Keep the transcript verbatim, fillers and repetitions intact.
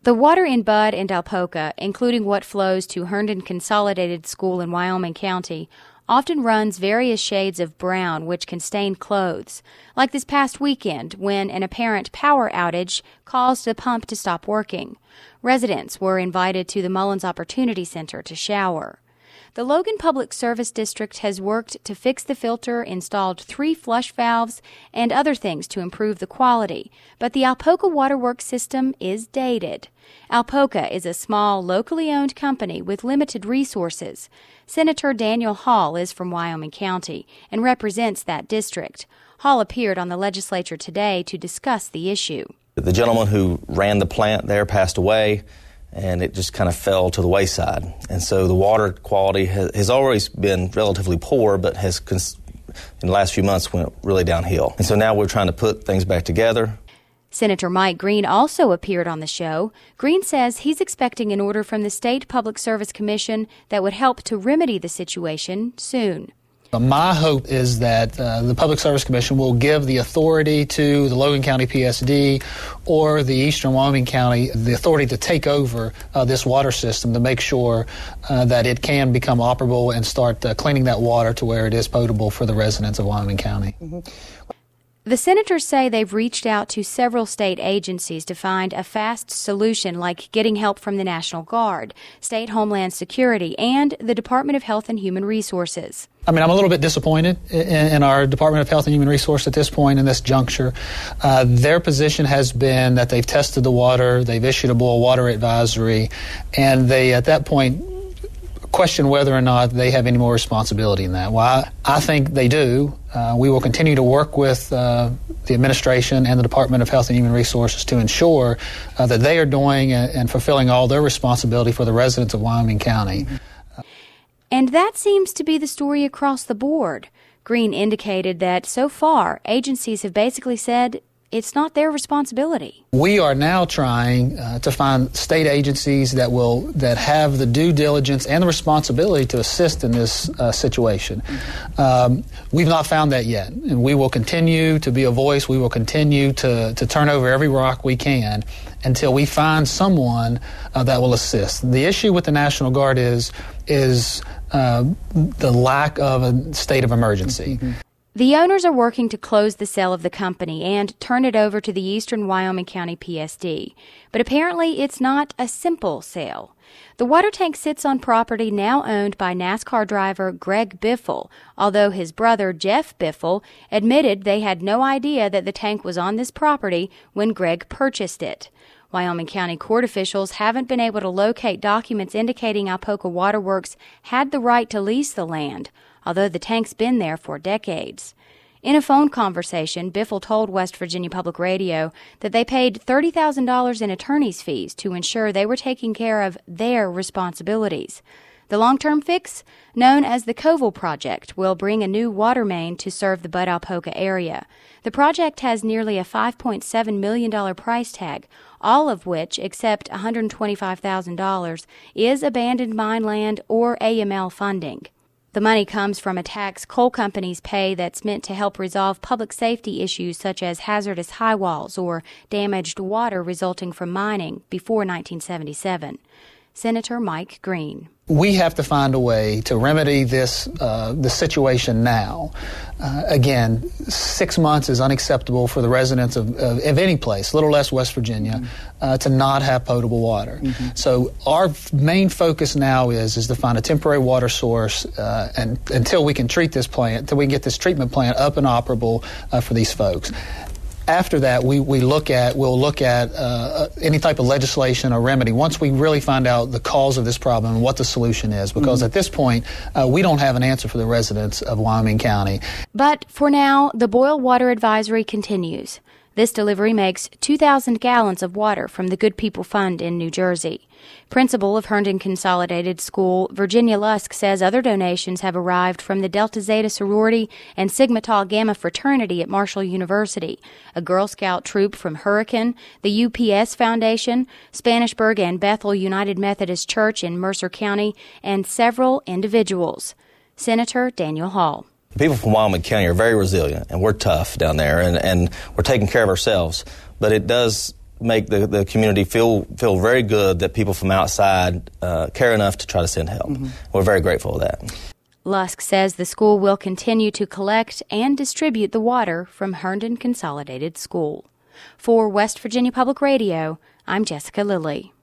The water in Budd and Alpoca, including what flows to Herndon Consolidated School in Wyoming County, often runs various shades of brown which can stain clothes, like this past weekend when an apparent power outage caused the pump to stop working. Residents were invited to the Mullins Opportunity Center to shower. The Logan Public Service District has worked to fix the filter, installed three flush valves, and other things to improve the quality, but the Alpoca Waterworks system is dated. Alpoca is a small, locally owned company with limited resources. Senator Daniel Hall is from Wyoming County and represents that district. Hall appeared on the legislature today to discuss the issue. The gentleman who ran the plant there passed away, and it just kind of fell to the wayside. And so the water quality has, has always been relatively poor, but has, cons- in the last few months, went really downhill. And so now we're trying to put things back together. Senator Mike Green also appeared on the show. Green says he's expecting an order from the State Public Service Commission that would help to remedy the situation soon. My hope is that uh, the Public Service Commission will give the authority to the Logan County P S D or the Eastern Wyoming County the authority to take over uh, this water system to make sure uh, that it can become operable and start uh, cleaning that water to where it is potable for the residents of Wyoming County. Mm-hmm. The senators say they've reached out to several state agencies to find a fast solution, like getting help from the National Guard, State Homeland Security, and the Department of Health and Human Resources. I mean, I'm a little bit disappointed in, in our Department of Health and Human Resources at this point, in this juncture. Uh, their position has been that they've tested the water, they've issued a boil water advisory, and they, at that point, question whether or not they have any more responsibility in that. Well, I, I think they do. Uh, we will continue to work with uh, the administration and the Department of Health and Human Resources to ensure uh, that they are doing and, and fulfilling all their responsibility for the residents of Wyoming County. And that seems to be the story across the board. Green indicated that so far, agencies have basically said it's not their responsibility. We are now trying uh, to find state agencies that will that have the due diligence and the responsibility to assist in this uh, situation. Um, we've not found that yet, and we will continue to be a voice. We will continue to, to turn over every rock we can until we find someone uh, that will assist. The issue with the National Guard is is uh, the lack of a state of emergency. Mm-hmm. The owners are working to close the sale of the company and turn it over to the Eastern Wyoming County P S D. But apparently it's not a simple sale. The water tank sits on property now owned by NASCAR driver Greg Biffle, although his brother Jeff Biffle admitted they had no idea that the tank was on this property when Greg purchased it. Wyoming County court officials haven't been able to locate documents indicating Alpoca Waterworks had the right to lease the land, although the tank's been there for decades. In a phone conversation, Biffle told West Virginia Public Radio that they paid thirty thousand dollars in attorney's fees to ensure they were taking care of their responsibilities. The long-term fix, known as the Covell Project, will bring a new water main to serve the Budd Alpoca area. The project has nearly a five point seven million dollars price tag, all of which, except one hundred twenty-five thousand dollars, is abandoned mine land or A M L funding. The money comes from a tax coal companies pay that's meant to help resolve public safety issues such as hazardous high walls or damaged water resulting from mining before nineteen seventy-seven. Senator Mike Green. We have to find a way to remedy this uh, the situation now. Uh, again, six months is unacceptable for the residents of, of, of any place, little less West Virginia, mm-hmm. uh, to not have potable water. Mm-hmm. So our main focus now is is to find a temporary water source uh, and until we can treat this plant, until we can get this treatment plant up and operable uh, for these folks. After that, we, we look at, we'll look at uh, any type of legislation or remedy once we really find out the cause of this problem and what the solution is, because mm-hmm. at this point, uh, we don't have an answer for the residents of Wyoming County. But for now, the boil water advisory continues. This delivery makes two thousand gallons of water from the Good People Fund in New Jersey. Principal of Herndon Consolidated School, Virginia Lusk, says other donations have arrived from the Delta Zeta sorority and Sigma Tau Gamma fraternity at Marshall University, a Girl Scout troop from Hurricane, the U P S Foundation, Spanishburg and Bethel United Methodist Church in Mercer County, and several individuals. Senator Daniel Hall. People from Wyoming County are very resilient, and we're tough down there, and, and we're taking care of ourselves. But it does make the, the community feel feel very good that people from outside uh, care enough to try to send help. Mm-hmm. We're very grateful for that. Lusk says the school will continue to collect and distribute the water from Herndon Consolidated School. For West Virginia Public Radio, I'm Jessica Lilly.